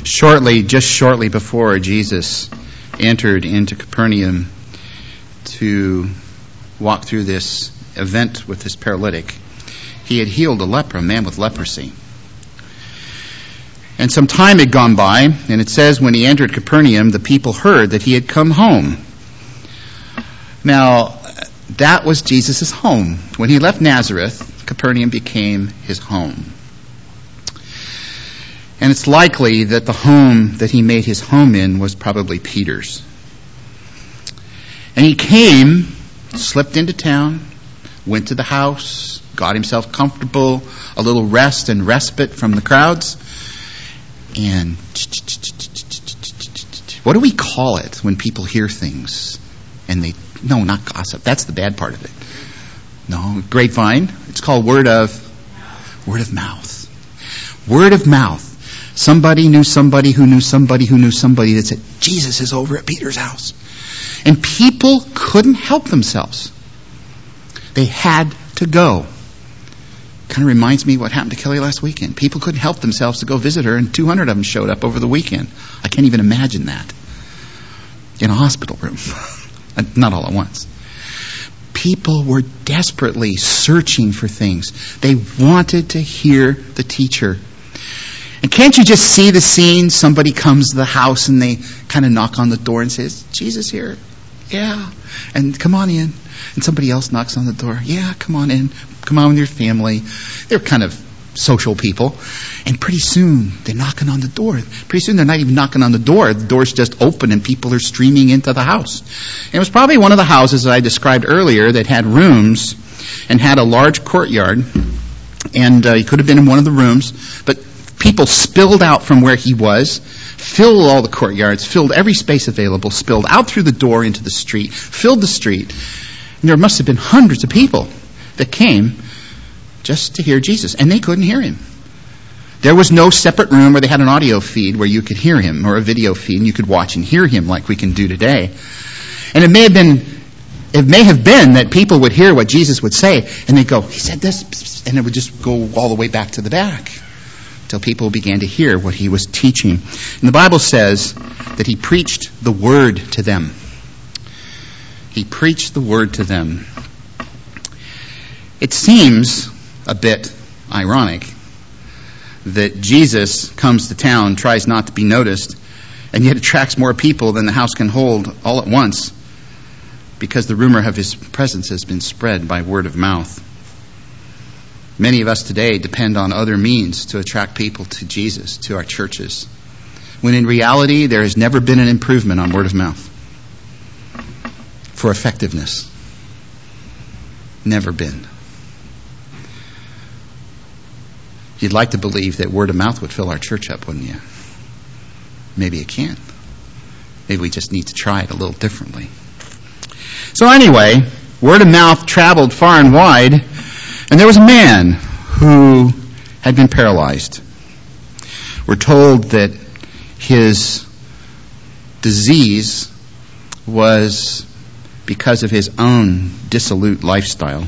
Shortly before Jesus entered into Capernaum to walk through this event with this paralytic, he had healed a man with leprosy. And some time had gone by, and it says when he entered Capernaum, the people heard that he had come home. Now, that was Jesus' home. When he left Nazareth, Capernaum became his home. And it's likely that the home that he made his home in was probably Peter's. And he came, slipped into town, went to the house, got himself comfortable, a little rest and respite from the crowds. And what do we call it when people hear things and no, not gossip. That's the bad part of it. No, grapevine. It's called word of mouth. Word of mouth. Somebody knew somebody who knew somebody who knew somebody that said, Jesus is over at Peter's house. And people couldn't help themselves. They had to go. Kind of reminds me what happened to Kelly last weekend. People couldn't help themselves to go visit her, and 200 of them showed up over the weekend. I can't even imagine that. In a hospital room. Not all at once. People were desperately searching for things. They wanted to hear the teacher. And can't you just see the scene? Somebody comes to the house and they kind of knock on the door and says, Jesus here? Yeah. And come on in. And somebody else knocks on the door. Yeah, come on in. Come on with your family. They're kind of social people. And pretty soon, they're knocking on the door. Pretty soon, they're not even knocking on the door. The door's just open and people are streaming into the house. And it was probably one of the houses that I described earlier that had rooms and had a large courtyard. And he could have been in one of the rooms. But people spilled out from where he was, filled all the courtyards, filled every space available, spilled out through the door into the street, filled the street. And there must have been hundreds of people that came just to hear Jesus. And they couldn't hear him. There was no separate room where they had an audio feed where you could hear him, or a video feed, and you could watch and hear him like we can do today. And it may have been that people would hear what Jesus would say, and they'd go, he said this, and it would just go all the way back to the back until people began to hear what he was teaching. And the Bible says that he preached the word to them. He preached the word to them. It seems a bit ironic that Jesus comes to town, tries not to be noticed, and yet attracts more people than the house can hold all at once because the rumor of his presence has been spread by word of mouth. Many of us today depend on other means to attract people to Jesus, to our churches, when in reality there has never been an improvement on word of mouth for effectiveness. Never been. You'd like to believe that word of mouth would fill our church up, wouldn't you? Maybe it can. Maybe we just need to try it a little differently. So anyway, word of mouth traveled far and wide, and there was a man who had been paralyzed. We're told that his disease was because of his own dissolute lifestyle.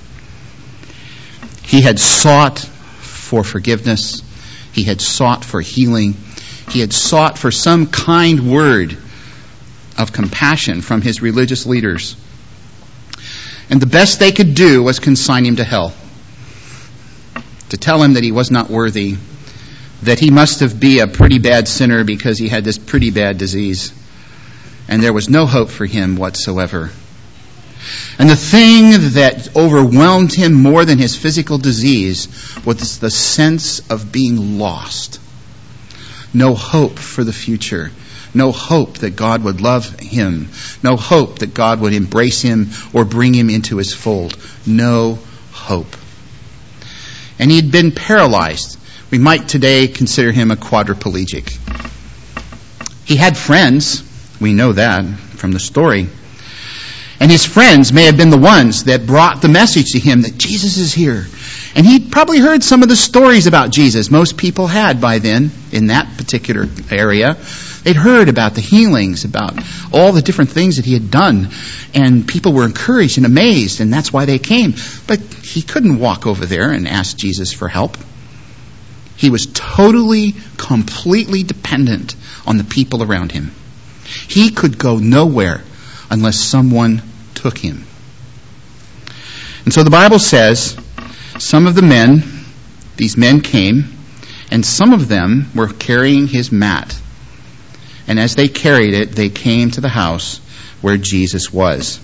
He had sought for forgiveness. He had sought for healing. He had sought for some kind word of compassion from his religious leaders. And the best they could do was consign him to hell. To tell him that he was not worthy, that he must have been a pretty bad sinner because he had this pretty bad disease. And there was no hope for him whatsoever. And the thing that overwhelmed him more than his physical disease was the sense of being lost. No hope for the future. No hope that God would love him. No hope that God would embrace him or bring him into his fold. No hope. And he had been paralyzed. We might today consider him a quadriplegic. He had friends. We know that from the story. And his friends may have been the ones that brought the message to him that Jesus is here. And he'd probably heard some of the stories about Jesus. Most people had by then in that particular area. They'd heard about the healings, about all the different things that he had done. And people were encouraged and amazed, and that's why they came. But he couldn't walk over there and ask Jesus for help. He was totally, completely dependent on the people around him. He could go nowhere unless someone took him. And so the Bible says, some of the men, these men came, and some of them were carrying his mat. And as they carried it, they came to the house where Jesus was.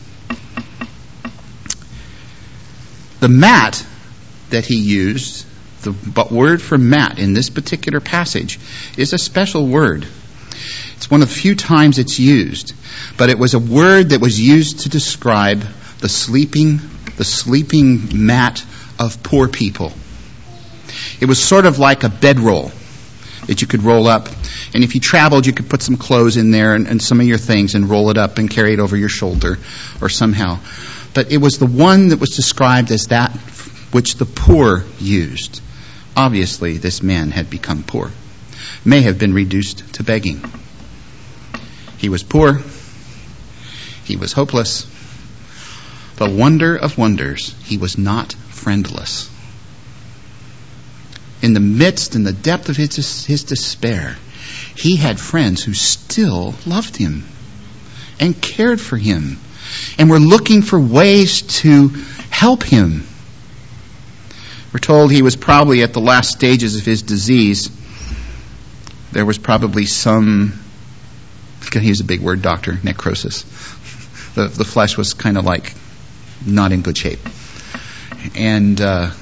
The mat that he used, the word for mat in this particular passage, is a special word. It's one of the few times it's used, but it was a word that was used to describe the sleeping mat of poor people. It was sort of like a bedroll that you could roll up, and if you traveled, you could put some clothes in there and some of your things and roll it up and carry it over your shoulder or somehow. But it was the one that was described as that which the poor used. Obviously, this man had become poor, may have been reduced to begging. He was poor. He was hopeless. The wonder of wonders, he was not friendless. In the midst, in the depth of his despair, he had friends who still loved him and cared for him and were looking for ways to help him. We're told he was probably at the last stages of his disease. There was probably some, he was a big word, doctor, necrosis. The flesh was kind of like not in good shape. And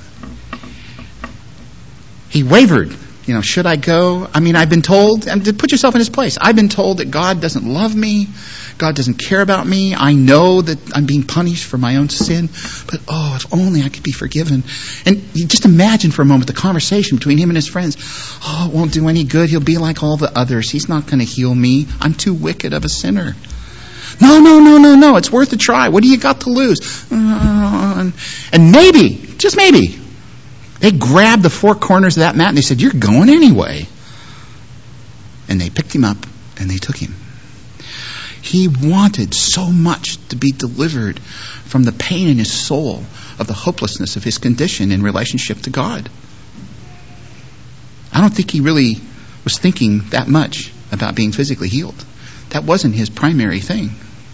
he wavered. Should I go? I've been told, and put yourself in his place. I've been told that God doesn't love me. God doesn't care about me. I know that I'm being punished for my own sin. But, if only I could be forgiven. And you just imagine for a moment the conversation between him and his friends. It won't do any good. He'll be like all the others. He's not going to heal me. I'm too wicked of a sinner. No. It's worth a try. What do you got to lose? And maybe, just maybe, they grabbed the four corners of that mat and they said, you're going anyway. And they picked him up and they took him. He wanted so much to be delivered from the pain in his soul of the hopelessness of his condition in relationship to God. I don't think he really was thinking that much about being physically healed. That wasn't his primary thing.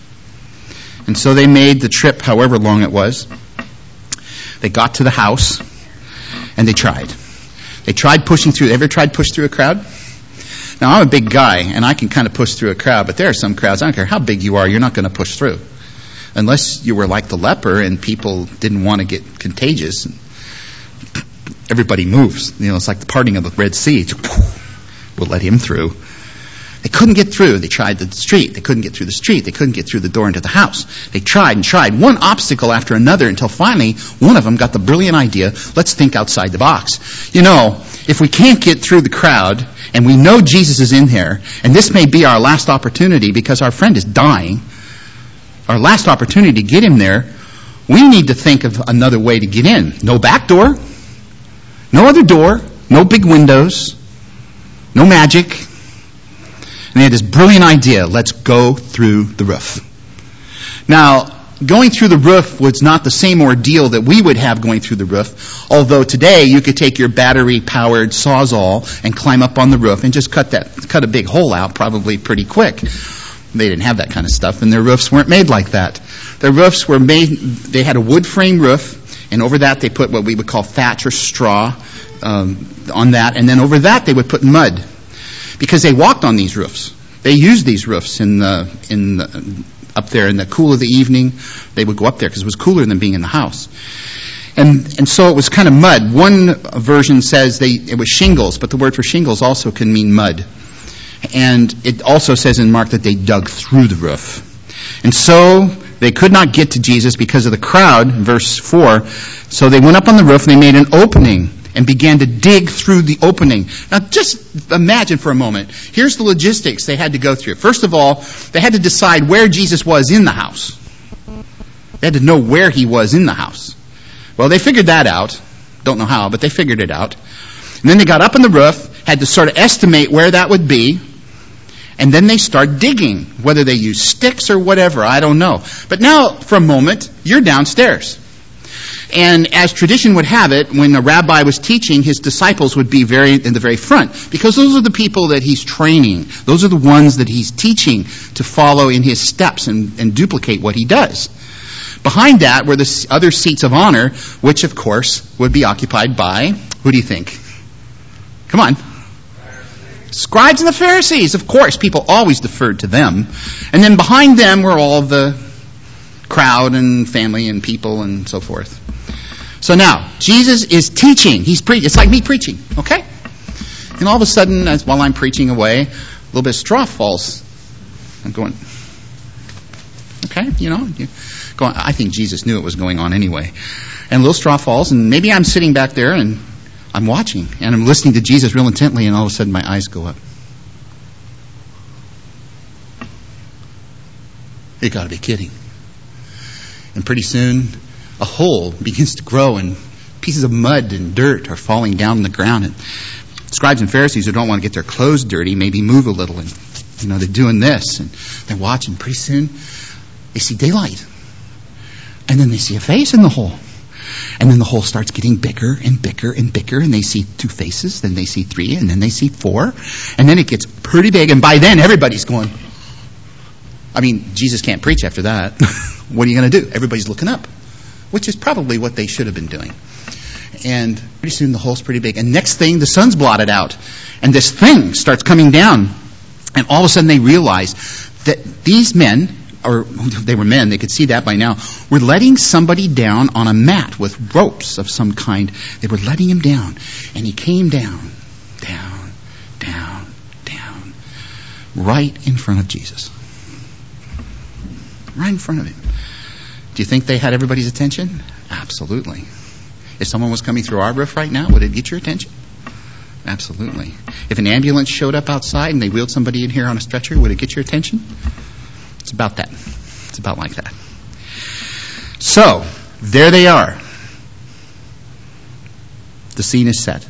And so they made the trip, however long it was. They got to the house. And they tried. They tried pushing through. Ever tried push through a crowd? Now, I'm a big guy, and I can kind of push through a crowd, but there are some crowds, I don't care how big you are, you're not going to push through. Unless you were like the leper and people didn't want to get contagious. Everybody moves. It's like the parting of the Red Sea. We'll let him through. They couldn't get through. They tried the street. They couldn't get through the street. They couldn't get through the door into the house. They tried and tried, one obstacle after another, until finally one of them got the brilliant idea, let's think outside the box. If we can't get through the crowd, and we know Jesus is in there, and this may be our last opportunity because our friend is dying, our last opportunity to get him there, we need to think of another way to get in. No back door, no other door, no big windows, no magic. And they had this brilliant idea, let's go through the roof. Now, going through the roof was not the same ordeal that we would have going through the roof, although today you could take your battery-powered Sawzall and climb up on the roof and just cut a big hole out probably pretty quick. They didn't have that kind of stuff, and their roofs weren't made like that. Their roofs were made, they had a wood frame roof, and over that they put what we would call thatch or straw on that, and then over that they would put mud. Because they walked on these roofs. They used these roofs up there in the cool of the evening. They would go up there because it was cooler than being in the house. And so it was kind of mud. One version says it was shingles, but the word for shingles also can mean mud. And it also says in Mark that they dug through the roof. And so they could not get to Jesus because of the crowd, verse 4. So they went up on the roof and they made an opening and began to dig through the opening. Now just imagine for a moment. Here's the logistics they had to go through. First of all, they had to decide where Jesus was in the house. They had to know where he was in the house. Well, they figured that out. Don't know how, but they figured it out. And then they got up on the roof, had to sort of estimate where that would be. And then they start digging, whether they use sticks or whatever, I don't know. But now, for a moment, you're downstairs. And as tradition would have it, when a rabbi was teaching, his disciples would be in the very front, because those are the people that he's training. Those are the ones that he's teaching to follow in his steps and duplicate what he does. Behind that were the other seats of honor, which, of course, would be occupied by, who do you think? Come on. Scribes and the Pharisees. Of course, people always deferred to them. And then behind them were all of the crowd and family and people and so forth. So now, Jesus is teaching. He's preaching. It's like me preaching, okay? And all of a sudden, while I'm preaching away, a little bit of straw falls. I'm going, okay, going. I think Jesus knew it was going on anyway. And a little straw falls, and maybe I'm sitting back there and I'm watching, and I'm listening to Jesus real intently, and all of a sudden my eyes go up. You got to be kidding. And pretty soon, a hole begins to grow, and pieces of mud and dirt are falling down on the ground. And scribes and Pharisees who don't want to get their clothes dirty maybe move a little, and they're doing this, and they're watching. Pretty soon, they see daylight, and then they see a face in the hole. And then the hole starts getting bigger and bigger and bigger, and they see 2 faces, then they see 3, and then they see 4, and then it gets pretty big, and by then everybody's going, Jesus can't preach after that. What are you going to do? Everybody's looking up, which is probably what they should have been doing. And pretty soon the hole's pretty big, and next thing the sun's blotted out, and this thing starts coming down, and all of a sudden they realize that these men, or they were men, they could see that by now, were letting somebody down on a mat with ropes of some kind. They were letting him down. And he came down, down, down, down, right in front of Jesus. Right in front of him. Do you think they had everybody's attention? Absolutely. If someone was coming through our roof right now, would it get your attention? Absolutely. If an ambulance showed up outside and they wheeled somebody in here on a stretcher, would it get your attention? It's about that. It's about like that. So, there they are. The scene is set.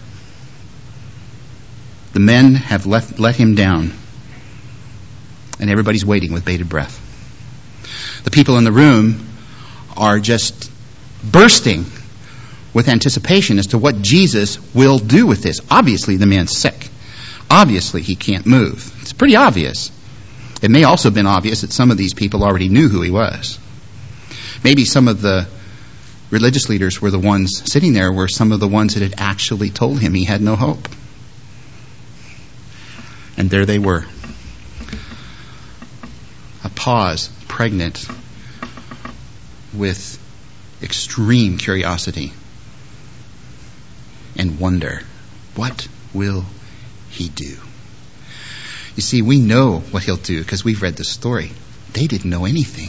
The men have let him down. And everybody's waiting with bated breath. The people in the room are just bursting with anticipation as to what Jesus will do with this. Obviously, the man's sick. Obviously, he can't move. It's pretty obvious. It may also have been obvious that some of these people already knew who he was. Maybe some of the religious leaders were the ones sitting there were some of the ones that had actually told him he had no hope. And there they were. A pause, pregnant with extreme curiosity and wonder. What will he do? You see, we know what he'll do because we've read the story. They didn't know anything.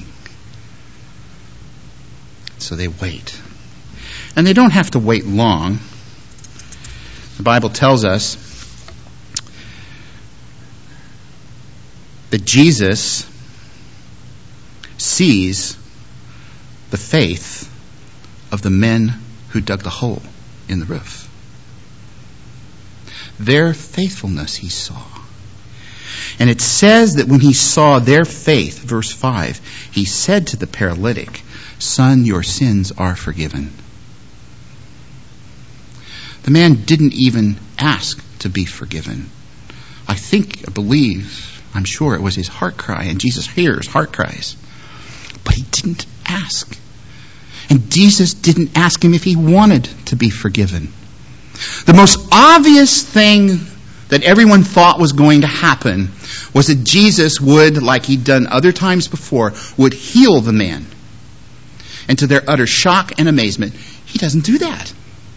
So they wait. And they don't have to wait long. The Bible tells us that Jesus sees the faith of the men who dug the hole in the roof. Their faithfulness he saw. And it says that when he saw their faith, verse 5, he said to the paralytic, "Son, your sins are forgiven." The man didn't even ask to be forgiven. I believe, I'm sure it was his heart cry, and Jesus hears heart cries. But he didn't ask. And Jesus didn't ask him if he wanted to be forgiven. The most obvious thing that everyone thought was going to happen was that Jesus would, like he'd done other times before, would heal the man. And to their utter shock and amazement, he doesn't do that.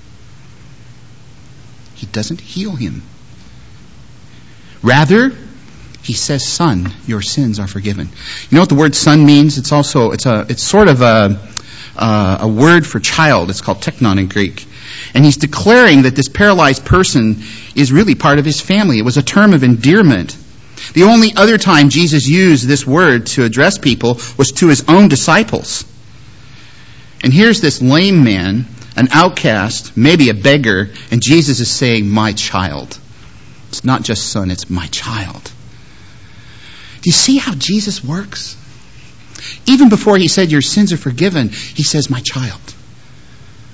He doesn't heal him. Rather, he says, "Son, your sins are forgiven." You know what the word son means? It's sort of a word for child. It's called teknon in Greek. And he's declaring that this paralyzed person is really part of his family. It was a term of endearment. The only other time Jesus used this word to address people was to his own disciples. And here's this lame man, an outcast, maybe a beggar, and Jesus is saying, "My child." It's not just son, it's my child. Do you see how Jesus works? Even before he said, "Your sins are forgiven," he says, "My child."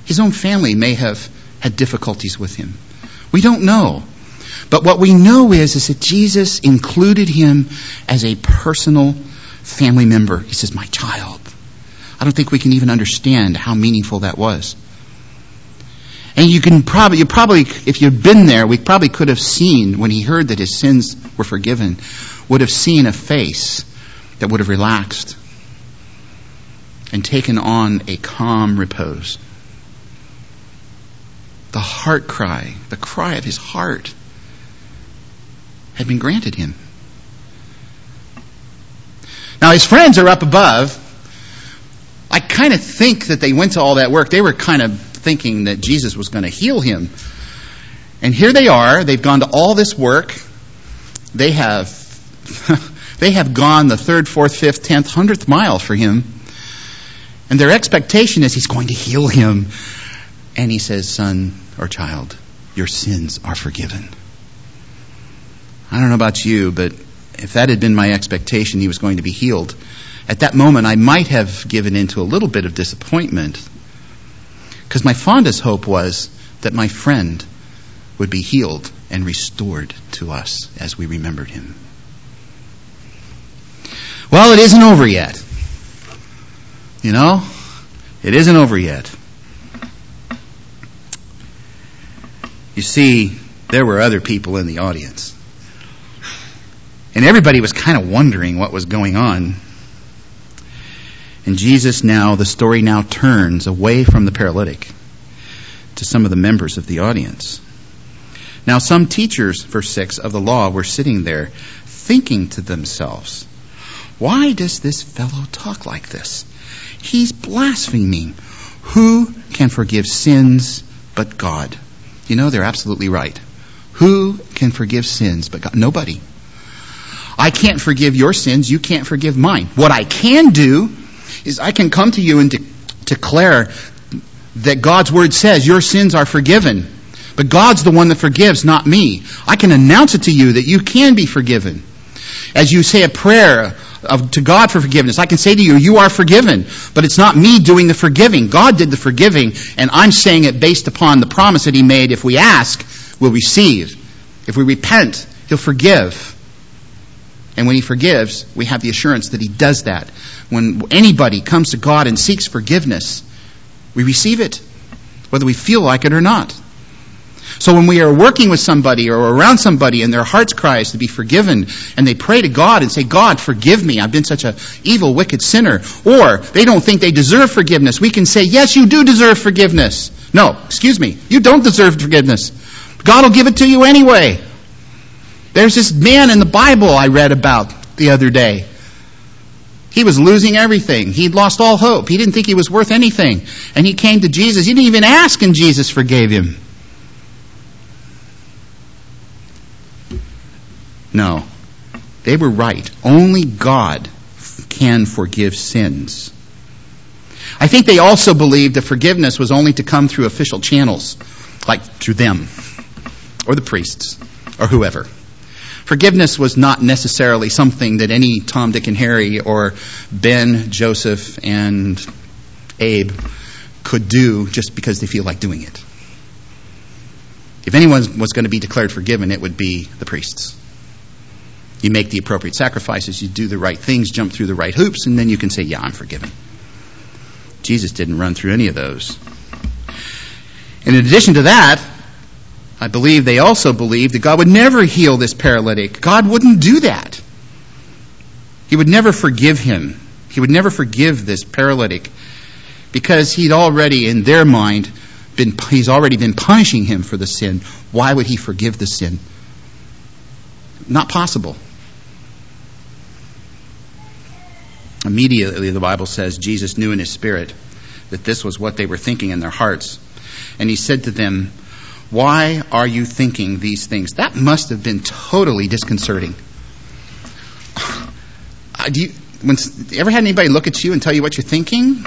His own family may have had difficulties with him. We don't know. But what we know is that Jesus included him as a personal family member. He says, my child. I don't think we can even understand how meaningful that was. And you probably, if you'd been there, we probably could have seen, when he heard that his sins were forgiven, would have seen a face that would have relaxed and taken on a calm repose. The heart cry, the cry of his heart, had been granted him. Now his friends are up above. I kind of think that they went to all that work. They were kind of thinking that Jesus was going to heal him. And here they are. They've gone to all this work. They have gone the 3rd, 4th, 5th, 10th, 100th mile for him. And their expectation is he's going to heal him. And he says, son or child, your sins are forgiven. I don't know about you, but if that had been my expectation, he was going to be healed, at that moment I might have given into a little bit of disappointment, because my fondest hope was that my friend would be healed and restored to us as we remembered him. Well, it isn't over yet. You know, it isn't over yet. You see, there were other people in the audience. And everybody was kind of wondering what was going on. And Jesus the story now turns away from the paralytic to some of the members of the audience. Now some teachers, verse 6, of the law were sitting there thinking to themselves, why does this fellow talk like this? He's blaspheming. Who can forgive sins but God? You know, they're absolutely right. Who can forgive sins but God? Nobody. I can't forgive your sins. You can't forgive mine. What I can do is I can come to you and declare that God's word says your sins are forgiven. But God's the one that forgives, not me. I can announce it to you that you can be forgiven. As you say a prayer to God for forgiveness, I can say to you, you are forgiven. But it's not me doing the forgiving. God did the forgiving, and I'm saying it based upon the promise that he made. If we ask, we'll receive. If we repent, he'll forgive. And when he forgives, we have the assurance that he does that. When anybody comes to God and seeks forgiveness, we receive it, whether we feel like it or not. So when we are working with somebody or around somebody and their heart's cries to be forgiven, and they pray to God and say, God, forgive me, I've been such an evil, wicked sinner, or they don't think they deserve forgiveness, we can say, yes, you do deserve forgiveness. No, excuse me, you don't deserve forgiveness. God will give it to you anyway. There's this man in the Bible I read about the other day. He was losing everything. He'd lost all hope. He didn't think he was worth anything. And he came to Jesus. He didn't even ask, and Jesus forgave him. No, they were right. Only God can forgive sins. I think they also believed that forgiveness was only to come through official channels, like through them, or the priests, or whoever. Forgiveness was not necessarily something that any Tom, Dick, and Harry, or Ben, Joseph, and Abe could do just because they feel like doing it. If anyone was going to be declared forgiven, it would be the priests. You make the appropriate sacrifices, you do the right things, jump through the right hoops, and then you can say, yeah, I'm forgiven. Jesus didn't run through any of those. And in addition to that, I believe they also believed that God would never heal this paralytic. God wouldn't do that. He would never forgive him. He would never forgive this paralytic because he'd already, in their mind, he's already been punishing him for the sin. Why would he forgive the sin? Not possible. Immediately, the Bible says, Jesus knew in his spirit that this was what they were thinking in their hearts. And he said to them, why are you thinking these things? That must have been totally disconcerting. Ever had anybody look at you and tell you what you're thinking?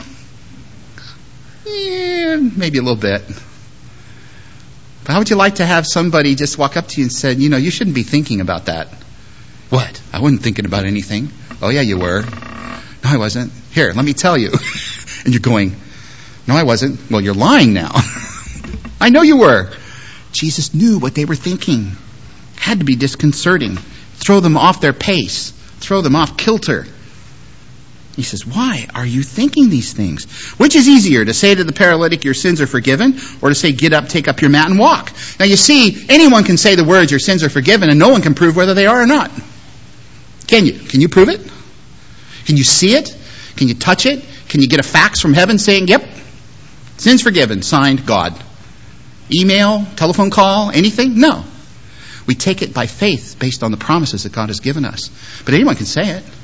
Yeah, maybe a little bit. But how would you like to have somebody just walk up to you and say, you shouldn't be thinking about that? What? I wasn't thinking about anything. Oh, yeah, you were. No, I wasn't. Here, let me tell you. And you're going, No, I wasn't. Well, you're lying now. I know you were. Jesus knew what they were thinking. Had to be disconcerting. Throw them off their pace. Throw them off kilter. He says, why are you thinking these things? Which is easier, to say to the paralytic, your sins are forgiven, or to say, get up, take up your mat, and walk? Now you see, anyone can say the words, your sins are forgiven, and no one can prove whether they are or not. Can you? Can you prove it? Can you see it? Can you touch it? Can you get a fax from heaven saying, yep, sins forgiven, signed God? Email, telephone call, anything? No. We take it by faith based on the promises that God has given us. But anyone can say it.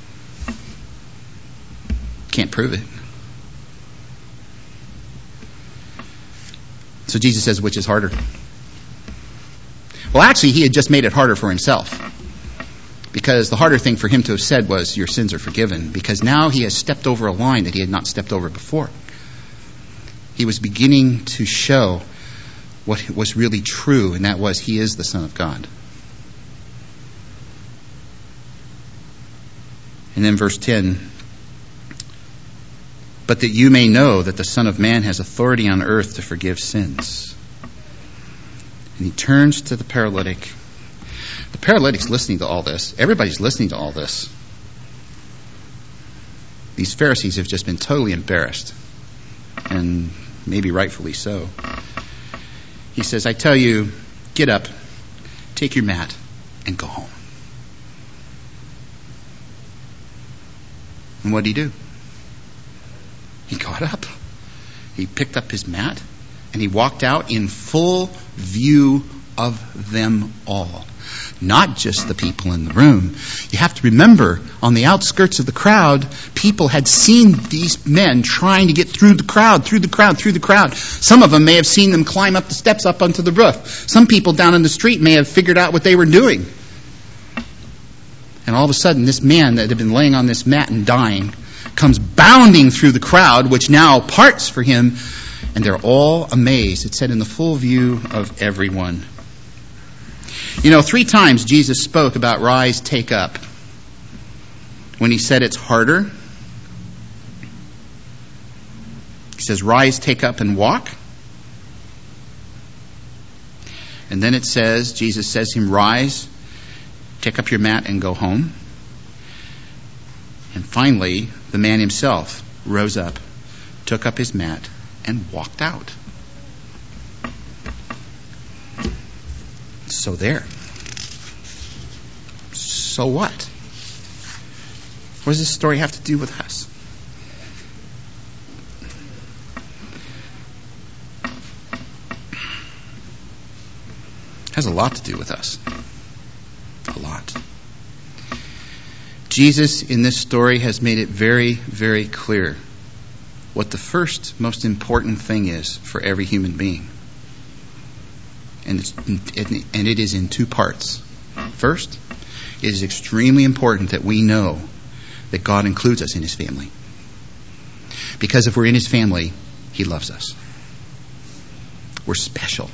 Can't prove it. So Jesus says, which is harder? Well, actually, he had just made it harder for himself. Because the harder thing for him to have said was, your sins are forgiven. Because now he has stepped over a line that he had not stepped over before. He was beginning to show what was really true, and that was, he is the Son of God. And then verse 10, but that you may know that the Son of Man has authority on earth to forgive sins. And he turns to the paralytic. The paralytic's listening to all this. Everybody's listening to all this. These Pharisees have just been totally embarrassed, and maybe rightfully so. He says, I tell you, get up, take your mat, and go home. And what did he do? He got up, he picked up his mat, and he walked out in full view of them all. Not just the people in the room. You have to remember, on the outskirts of the crowd, people had seen these men trying to get through the crowd. Some of them may have seen them climb up the steps up onto the roof. Some people down in the street may have figured out what they were doing. And all of a sudden, this man that had been laying on this mat and dying comes bounding through the crowd, which now parts for him, and they're all amazed. It said, in the full view of everyone. 3 times Jesus spoke about rise, take up. When he said it's harder, he says, rise, take up, and walk. And then it says, Jesus says to him, rise, take up your mat, and go home. And finally, the man himself rose up, took up his mat, and walked out. So there. So what? What does this story have to do with us? It has a lot to do with us. A lot. Jesus, in this story, has made it very, very clear what the first most important thing is for every human being. And it is in 2 parts. First, it is extremely important that we know that God includes us in his family. Because if we're in his family, he loves us. We're special.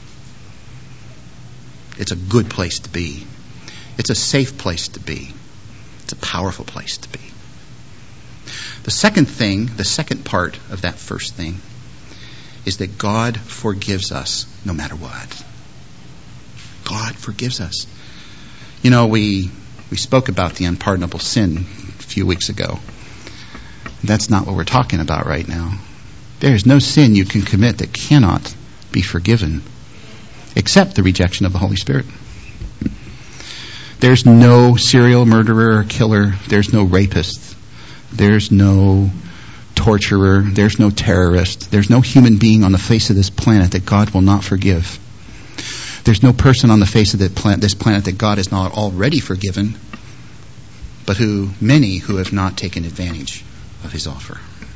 It's a good place to be. It's a safe place to be. It's a powerful place to be. The second part of that first thing, is that God forgives us no matter what. God forgives us. We spoke about the unpardonable sin a few weeks ago. That's not what we're talking about right now. There is no sin you can commit that cannot be forgiven, except the rejection of the Holy Spirit. There's no serial murderer or killer. There's no rapist. There's no torturer. There's no terrorist. There's no human being on the face of this planet that God will not forgive. There's no person on the face of this planet that God has not already forgiven, but many who have not taken advantage of his offer.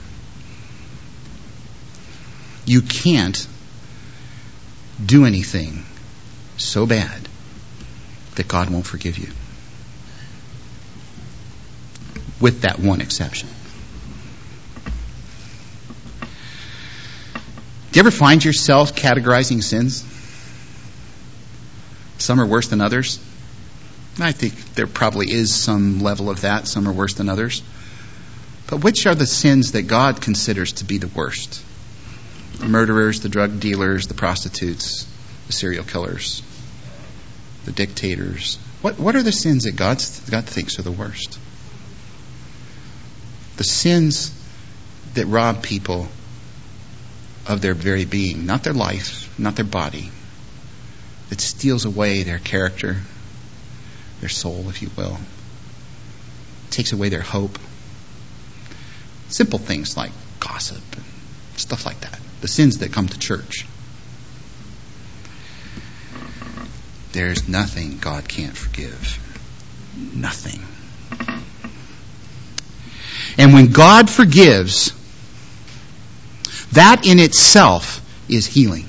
You can't do anything so bad that God won't forgive you. With that one exception. Do you ever find yourself categorizing sins? Some are worse than others. I think there probably is some level of that. Some are worse than others. But which are the sins that God considers to be the worst? The murderers, the drug dealers, the prostitutes, the serial killers, the dictators. What are the sins that God thinks are the worst? The sins that rob people of their very being, not their life, not their body, that steals away their character, their soul, if you will, takes away their hope. Simple things like gossip and stuff like that. The sins that come to church. There's nothing God can't forgive. Nothing. And when God forgives, that in itself is healing.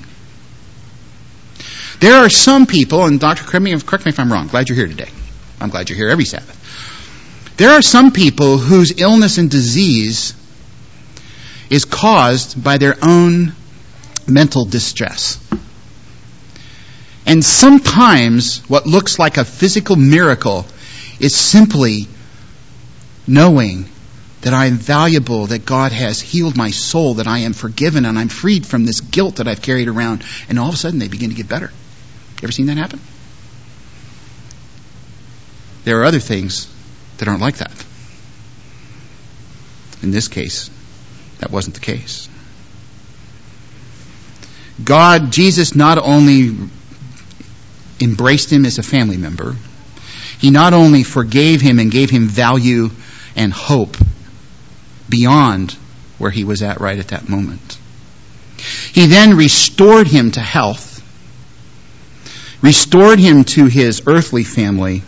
There are some people, and Dr. correct me if I'm wrong. Glad you're here today. I'm glad you're here every Sabbath. There are some people whose illness and disease is caused by their own mental distress. And sometimes what looks like a physical miracle is simply knowing that I am valuable, that God has healed my soul, that I am forgiven, and I'm freed from this guilt that I've carried around. And all of a sudden they begin to get better. You ever seen that happen? There are other things that aren't like that. In this case, that wasn't the case. Jesus not only embraced him as a family member, he not only forgave him and gave him value and hope beyond where he was at right at that moment. He then restored him to health, restored him to his earthly family,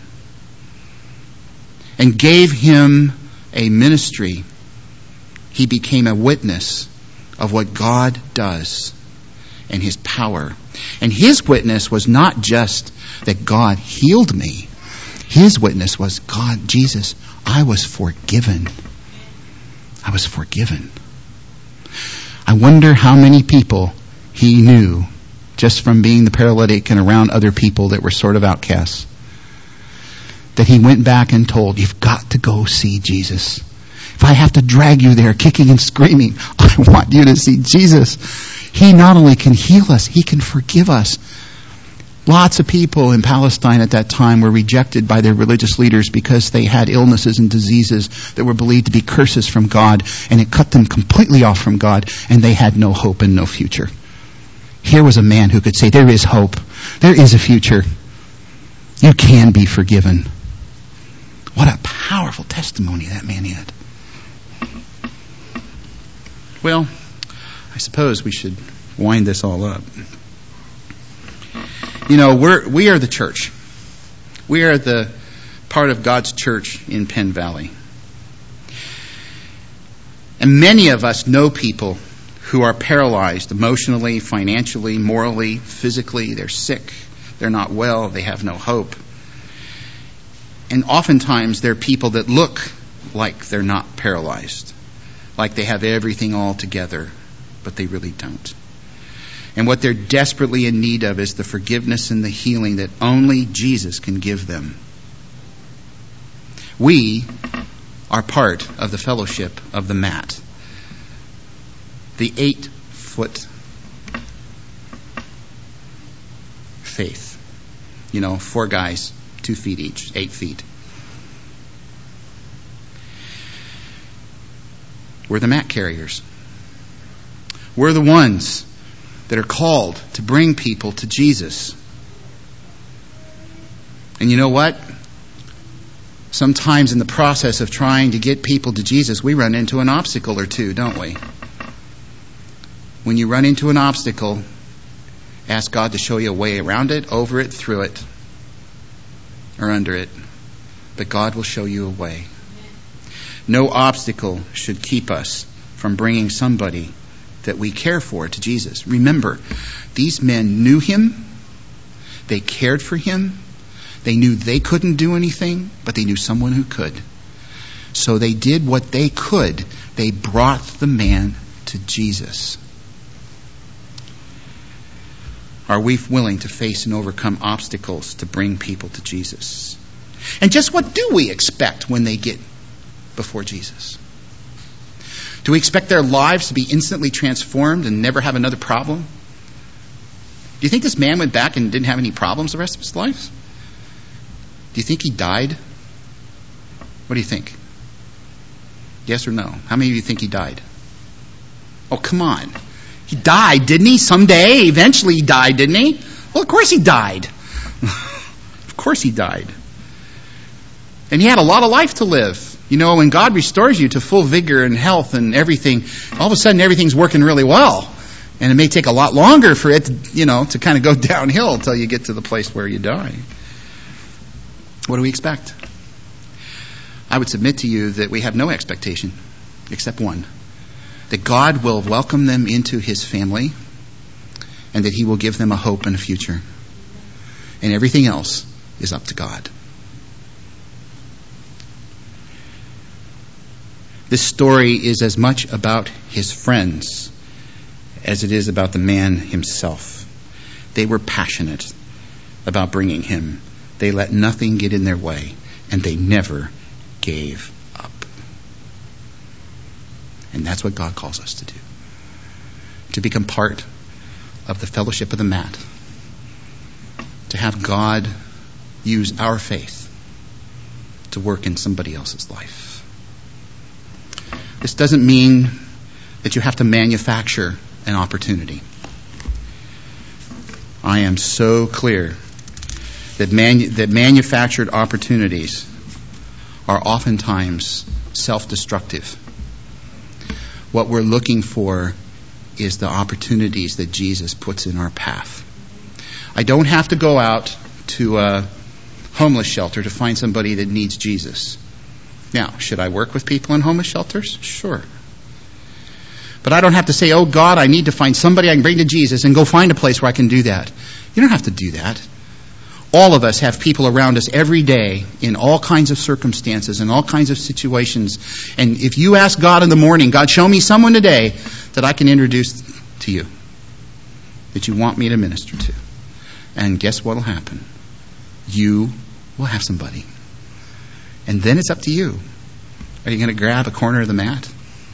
and gave him a ministry. He became a witness of what God does and his power. And his witness was not just that God healed me. His witness was, Jesus, I was forgiven. I was forgiven. I wonder how many people he knew just from being the paralytic and around other people that were sort of outcasts, that he went back and told, you've got to go see Jesus. If I have to drag you there kicking and screaming, I want you to see Jesus. He not only can heal us, he can forgive us. Lots of people in Palestine at that time were rejected by their religious leaders because they had illnesses and diseases that were believed to be curses from God, and it cut them completely off from God, and they had no hope and no future. Here was a man who could say, there is hope. There is a future. You can be forgiven. What a powerful testimony that man had. Well, I suppose we should wind this all up. You know, we are the church. We are the part of God's church in Penn Valley. And many of us know people who are paralyzed emotionally, financially, morally, physically. They're sick. They're not well. They have no hope. And oftentimes they're people that look like they're not paralyzed, like they have everything all together, but they really don't. And what they're desperately in need of is the forgiveness and the healing that only Jesus can give them. We are part of the fellowship of the mat. The 8-foot faith. 4 guys, 2 feet each, 8 feet. We're the mat carriers. We're the ones that are called to bring people to Jesus. And you know what? Sometimes in the process of trying to get people to Jesus, we run into an obstacle or two, don't we? When you run into an obstacle, ask God to show you a way around it, over it, through it, or under it. But God will show you a way. No obstacle should keep us from bringing somebody that we care for to Jesus. Remember, these men knew him. They cared for him. They knew they couldn't do anything, but they knew someone who could. So they did what they could. They brought the man to Jesus. Are we willing to face and overcome obstacles to bring people to Jesus? And just what do we expect when they get before Jesus? Do we expect their lives to be instantly transformed and never have another problem? Do you think this man went back and didn't have any problems the rest of his life? Do you think he died? What do you think? Yes or no? How many of you think he died? Oh, come on. He died, didn't he? Someday, eventually he died, didn't he? Well, of course he died. Of course he died. And he had a lot of life to live. You know, when God restores you to full vigor and health and everything, all of a sudden everything's working really well. And it may take a lot longer for it, to kind of go downhill until you get to the place where you die. What do we expect? I would submit to you that we have no expectation except one. That God will welcome them into his family and that he will give them a hope and a future. And everything else is up to God. This story is as much about his friends as it is about the man himself. They were passionate about bringing him. They let nothing get in their way, and they never gave up. And that's what God calls us to do. To become part of the fellowship of the mat. To have God use our faith to work in somebody else's life. This doesn't mean that you have to manufacture an opportunity. I am so clear that manufactured opportunities are oftentimes self-destructive. What we're looking for is the opportunities that Jesus puts in our path. I don't have to go out to a homeless shelter to find somebody that needs Jesus. Now, should I work with people in homeless shelters? Sure. But I don't have to say, oh God, I need to find somebody I can bring to Jesus and go find a place where I can do that. You don't have to do that. All of us have people around us every day in all kinds of circumstances and all kinds of situations. And if you ask God in the morning, God, show me someone today that I can introduce to you, that you want me to minister to. And guess what will happen? You will have somebody. And then it's up to you. Are you going to grab a corner of the mat?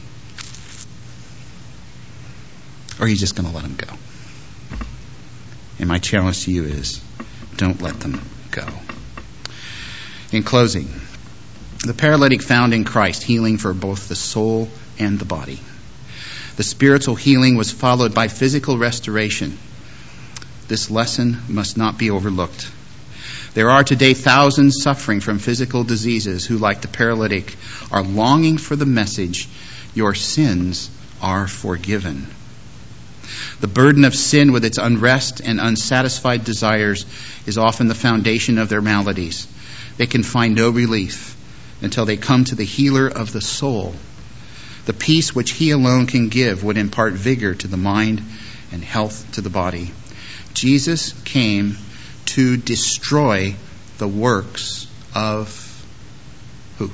Or are you just going to let them go? And my challenge to you is, don't let them go. In closing, the paralytic found in Christ healing for both the soul and the body. The spiritual healing was followed by physical restoration. This lesson must not be overlooked. There are today thousands suffering from physical diseases who, like the paralytic, are longing for the message, your sins are forgiven. The burden of sin with its unrest and unsatisfied desires is often the foundation of their maladies. They can find no relief until they come to the healer of the soul. The peace which he alone can give would impart vigor to the mind and health to the body. Jesus came to destroy the works of who?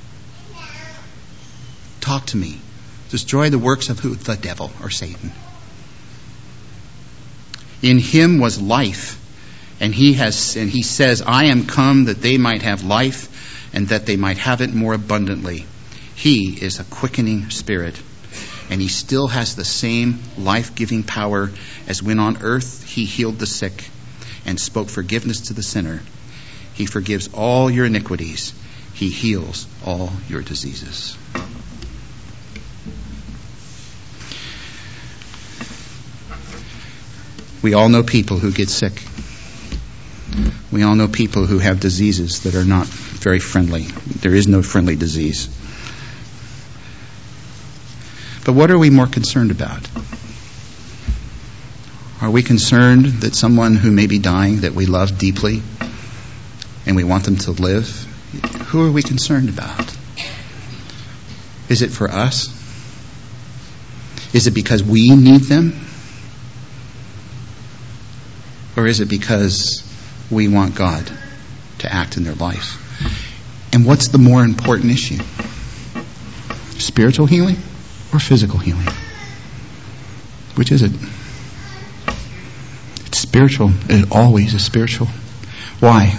Talk to me. Destroy the works of who? The devil or Satan. In him was life, and he says, I am come that they might have life and that they might have it more abundantly. He is a quickening spirit, and he still has the same life-giving power as when on earth he healed the sick and spoke forgiveness to the sinner. He forgives all your iniquities. He heals all your diseases. We all know people who get sick. We all know people who have diseases that are not very friendly. There is no friendly disease. But what are we more concerned about? Are we concerned that someone who may be dying that we love deeply and we want them to live? Who are we concerned about? Is it for us? Is it because we need them? Or is it because we want God to act in their life? And what's the more important issue? Spiritual healing or physical healing? Which is it? It's spiritual. It always is spiritual. Why?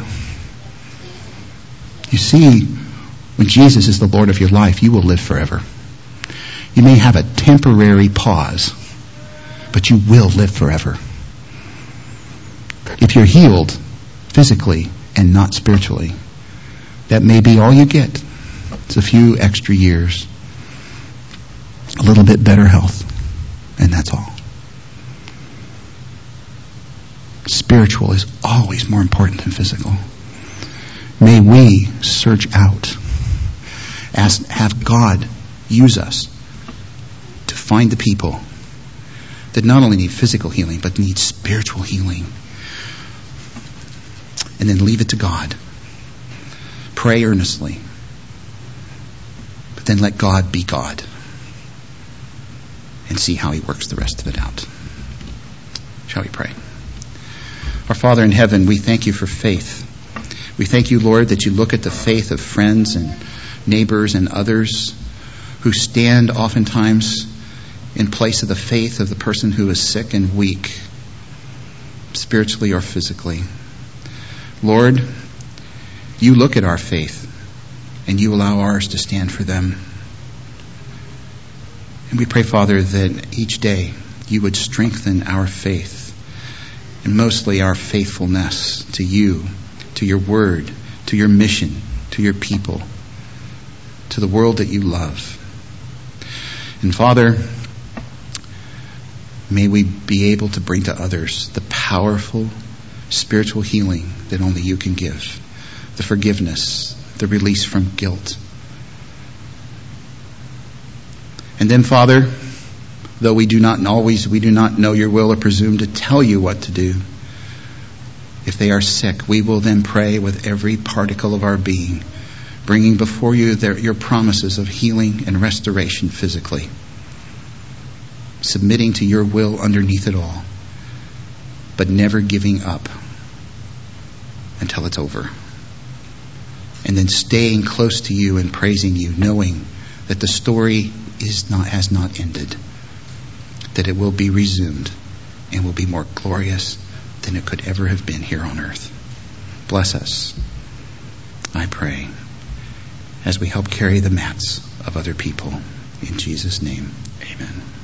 You see, when Jesus is the Lord of your life, you will live forever. You may have a temporary pause, but you will live forever. If you're healed physically and not spiritually, that may be all you get. It's a few extra years, a little bit better health, and that's all. Spiritual is always more important than physical. May we search out, have God use us to find the people that not only need physical healing, but need spiritual healing. And then leave it to God. Pray earnestly. But then let God be God. And see how he works the rest of it out. Shall we pray? Our Father in heaven, we thank you for faith. We thank you, Lord, that you look at the faith of friends and neighbors and others who stand oftentimes in place of the faith of the person who is sick and weak, spiritually or physically. Lord, you look at our faith and you allow ours to stand for them. And we pray, Father, that each day you would strengthen our faith and mostly our faithfulness to you, to your word, to your mission, to your people, to the world that you love. And Father, may we be able to bring to others the powerful spiritual healing that only you can give, the forgiveness, the release from guilt. And then, Father, though we do not know your will or presume to tell you what to do, if they are sick, we will then pray with every particle of our being, bringing before you your promises of healing and restoration physically, submitting to your will underneath it all, but never giving up until it's over. And then staying close to you and praising you, knowing that the story has not ended, that it will be resumed and will be more glorious than it could ever have been here on earth. Bless us, I pray, as we help carry the mats of other people. In Jesus' name, amen.